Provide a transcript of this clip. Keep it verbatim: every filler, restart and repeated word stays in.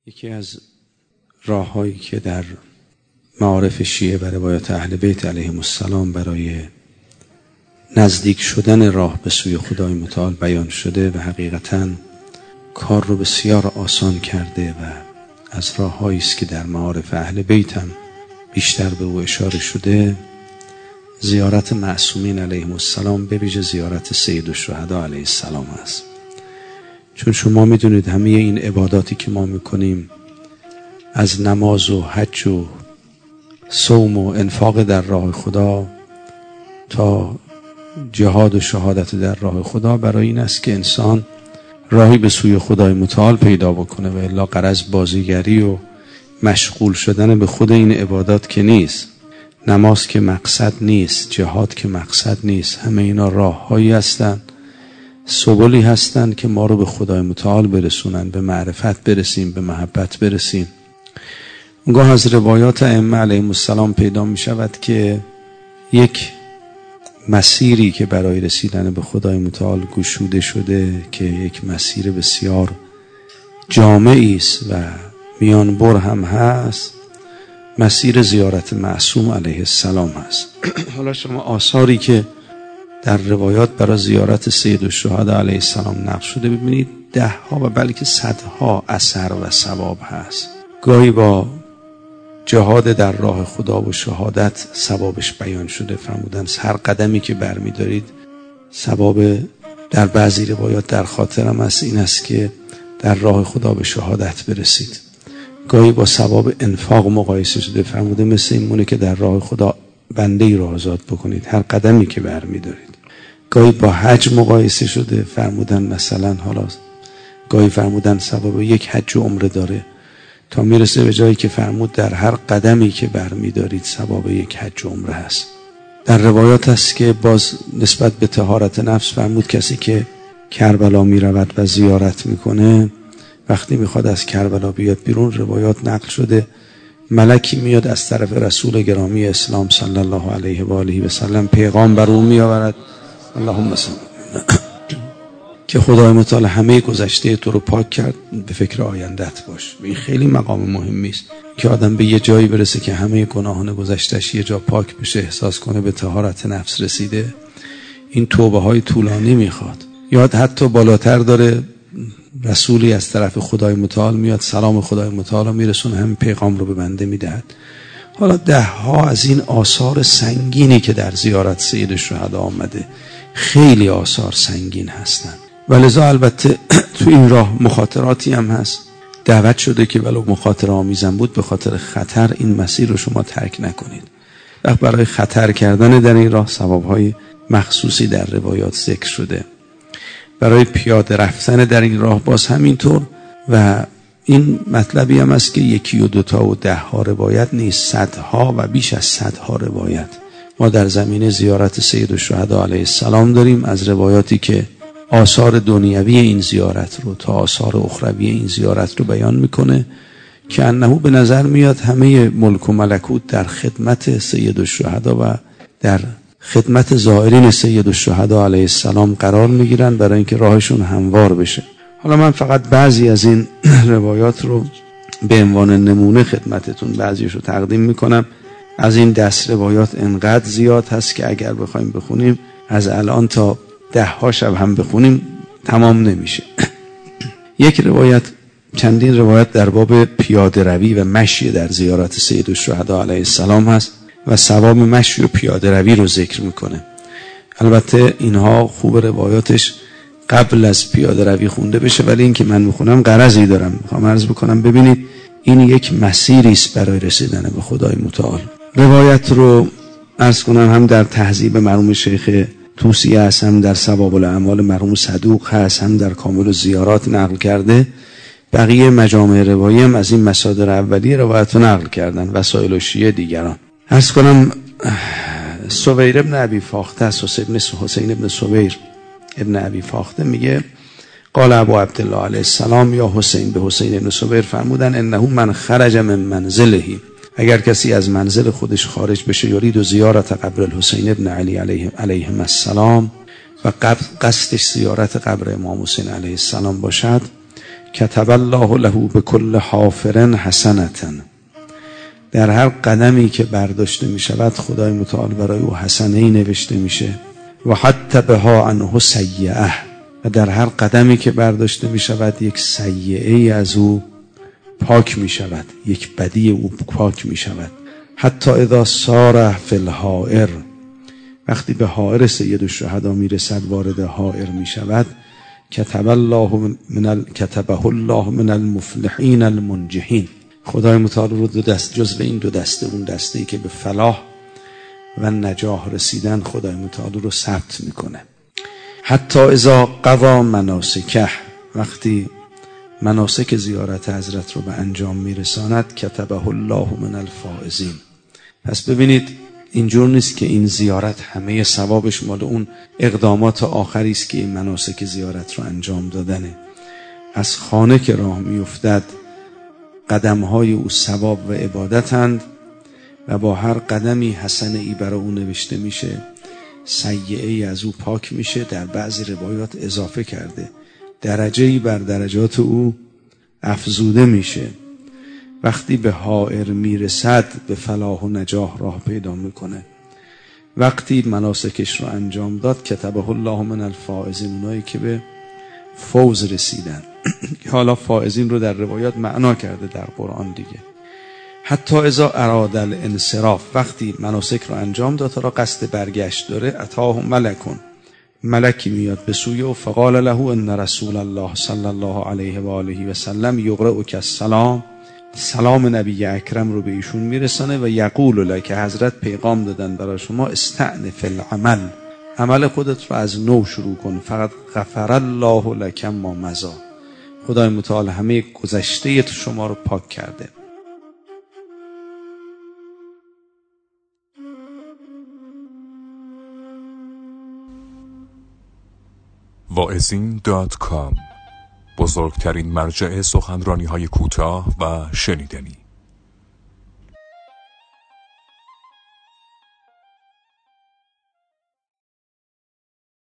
یکی از راه‌هایی که در معارف شیعه و روایات اهل بیت علیهم السلام برای نزدیک شدن راه به سوی خدای متعال بیان شده و حقیقتاً کار رو بسیار آسان کرده و از راه‌هایی است که در معارف اهل بیت هم بیشتر به او اشاره شده، زیارت معصومین علیهم السلام به ویژه زیارت سید الشهدا علیه السلام است. چون شما میدونید همه این عباداتی که ما میکنیم از نماز و حج و صوم و انفاق در راه خدا تا جهاد و شهادت در راه خدا برای این است که انسان راهی به سوی خدای متعال پیدا بکنه و الا غرض بازیگری و مشغول شدن به خود این عبادات که نیست. نماز که مقصد نیست، جهاد که مقصد نیست، همه اینا راههایی هستند، سبلی هستند که ما رو به خدای متعال برسونن، به معرفت برسیم، به محبت برسیم. اونگاه از روایات ائمه علیهم السلام پیدا می شود که یک مسیری که برای رسیدن به خدای متعال گشوده شده که یک مسیر بسیار جامعی است و میانبر هم هست، مسیر زیارت معصوم علیه السلام هست. حالا شما آثاری که در روایات برای زیارت سید الشهدا علیه السلام نقل شده ببینید، ده ها و بلکه صدها اثر و ثواب هست. گاهی با جهاد در راه خدا و شهادت ثوابش بیان شده، فرمودن هر قدمی که برمی دارید ثواب، در بعضی روایات در خاطرم است این است که در راه خدا به شهادت برسید. گاهی با ثواب انفاق مقایسه شده، فرموده مثل این مونه که در راه خدا بنده ای را آزاد بکنید هر قدمی که برمی دارید. گاهی با حج مقایسه شده، فرمودن مثلا حالا گاهی فرمودن ثواب یک حج و عمره داره تا میرسه به جایی که فرمود در هر قدمی که برمی دارید ثواب یک حج و عمره هست. در روایات هست که باز نسبت به طهارت نفس فرمود کسی که کربلا می رود و زیارت میکنه وقتی میخواد از کربلا بیاد بیرون، روایات نقل شده ملکی میاد از طرف رسول گرامی اسلام صلی الله علیه و آله و سلم پیغام بر او میآورد، اللهم صل که خدای متعال همه گذشته تو رو پاک کرد، به فکر آیندت باش. این خیلی مقام مهمی است که آدم به یه جایی برسه که همه گناهان گذشته‌اش یه جا پاک بشه، احساس کنه به طهارت نفس رسیده. این توبه های طولانی میخواد. یاد حتی بالاتر داره، رسولی از طرف خدای متعال میاد سلام خدای متعال رو میرسونه، همین پیغام رو به بنده میدهد. حالا ده ها از این آثار سنگینی که در زیارت سید الشهدا آمده، خیلی آثار سنگین هستند. ولذا البته تو این راه مخاطراتی هم هست. دعوت شده که ولو مخاطره آمیزم بود به خاطر خطر این مسیر رو شما ترک نکنید. وقت برای خطر کردن در این راه ثواب‌های مخصوصی در روایات ذکر شده. برای پیاده رفتن در این راه باز همینطور. و این مطلبی هم است که یکی و دوتا و ده ها روایت نیست، صدها و بیش از صدها روایت ما در زمینه زیارت سید الشهدا علیه السلام داریم، از روایاتی که آثار دنیوی این زیارت رو تا آثار اخروی این زیارت رو بیان میکنه که انه به نظر میاد همه ملک و ملکوت در خدمت سید الشهدا و در خدمت زائرین سید الشهدا علیه السلام قرار میگیرن برای اینکه راهشون هموار بشه. حالا من فقط بعضی از این روایات رو به عنوان نمونه خدمتتون بعضیش رو تقدیم میکنم. از این دست روایات انقدر زیاد هست که اگر بخوایم بخونیم از الان تا ده ها شب هم بخونیم تمام نمیشه. یک روایت، چندین روایت در باب پیاده روی و مشی در زیارت سید الشهدا علیه السلام هست و ثواب مشی و پیاده روی رو ذکر میکنه. البته اینها خوب روایاتش قبل از پیاده روی خونده بشه، ولی این که من میخونم غرضی دارم، میخوام عرض بکنم ببینید این یک مسیری است برای رسیدن به خدای متعال. روایت رو عرض کنم هم در تهذیب مرحوم شیخ توسی هست، هم در ثواب الاعمال مرحوم صدوق هست، هم در کامل الزیارات نقل کرده. بقیه مجامع روایی هم از این مصادر اولیه روایت رو نقل کردن، وسائل و شیعه دیگران. عرض کنم سویر ابن ابی فاخته است، حسین ابن سویر ابن ابی فاخته میگه قال ابو عبدالله علیه السلام یا حسین، به حسین ابن سویر فرمودن انه من خرج من منزله، اگر کسی از منزل خودش خارج بشه یرید و زیارت قبر الحسین ابن علی علیه علیهم السلام و قصدش زیارت قبر امام حسین علیه السلام باشد، کتب الله له بكل حافر حسنة، در هر قدمی که برداشته می شود خدای متعال برای او حسنه‌ای نوشته میشه. و حتی بها عنه سیئه، و در هر قدمی که برداشته می شود یک سیئه از او پاک می شود، یک بدی او پاک می شود. حتی اذا سار فی الحائر، وقتی به حائر سید الشهدا می رسد، وارد حائر می شود، کتب الله من ال... کتبه الله من المفلحین المنجحین، خدای متعال رو دو دست جزو این دو دسته، اون دسته ای که به فلاح و نجاح رسیدن، خدای متعال رو ثبت میکنه. حتی اذا قضا مناسکه، وقتی مناسک زیارت حضرت رو به انجام میرساند، کتبه الله من الفائزین. پس ببینید اینجور نیست که این زیارت همه ثوابش مال اون اقدامات آخری است که این مناسک زیارت رو انجام دادنه. از خانه که راه میافتد قدمهای او ثواب و عبادتند و با هر قدمی حسنه ای برای او نوشته میشه، سیئه ای از او پاک میشه. در بعضی روایات اضافه کرده درجه ای بر درجات او افزوده میشه. وقتی به حائر میرسد به فلاح و نجاح راه پیدا میکنه. وقتی مناسکش رو انجام داد، کتبه الله من الفائزین، اونایی که به فوز رسیدن. حالا فائزین رو در روایات معنا کرده در قرآن دیگه. حتی اذا اراد الانصراف، وقتی مناسک رو انجام داد تا را قصد برگشت داره، اتاه ملکون، ملکی میاد به سوی او، فقال له ان رسول الله صلی الله علیه و آله و سلم یقرئک السلام، سلام نبی اکرم رو به ایشون میرسانه و یقول لک، حضرت پیغام دادن برای شما، استأنف العمل، عمل خودت رو از نو شروع کن، فقط غفر الله لک ما مضی، خدای متعال همه گذشته تو شما رو پاک کرده. واعظین دات کام، بزرگترین مرجع سخنرانی‌های کوتاه و شنیدنی.